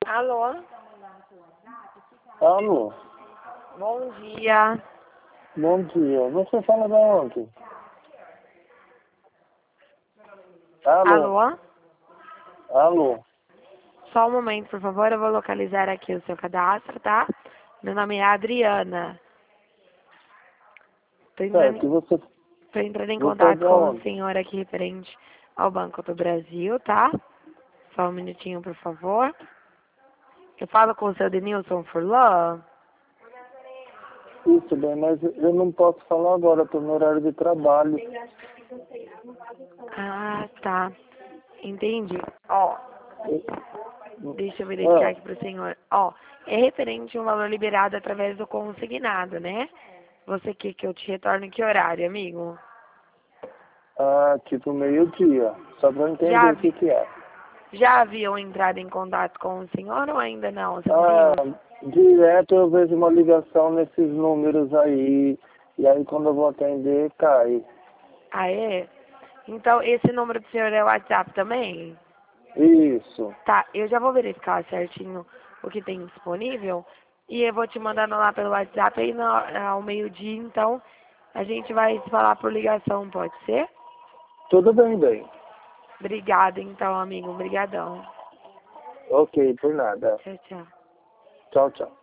Alô? Alô? Bom dia. Bom dia. Você fala da onde? Alô? Alô? Alô? Só um momento, por favor. Eu vou localizar aqui o seu cadastro, tá? Meu nome é Adriana. Tô Certo, entrando, você tô entrando em é contato da com o onde? senhor aqui referente ao Banco do Brasil, tá? Só um minutinho, por favor. Eu falo com o seu Denilson Furlan. Isso, bem, mas eu não posso falar agora, estou no horário de trabalho. Ah, tá. Entendi. Ó, deixa eu verificar Ah, aqui pro senhor. Ó, é referente a um valor liberado através do consignado, né? Você quer que eu te retorne em que horário, amigo? tipo meio-dia, só para entender Já, o que que é. já haviam entrado em contato com o senhor ou ainda não, seu Ah, Denilson? direto eu vejo uma ligação nesses números aí, e aí quando eu vou atender, cai. Ah, é? Então, esse número do senhor é o WhatsApp também? Isso. Tá, eu já vou verificar certinho o que tem disponível e eu vou te mandando lá pelo WhatsApp aí ao meio-dia, então a gente vai se falar por ligação, pode ser? Tudo bem, bem. Obrigada, então, amigo. Obrigadão. Ok, por nada. Tchau, tchau. Tchau, tchau.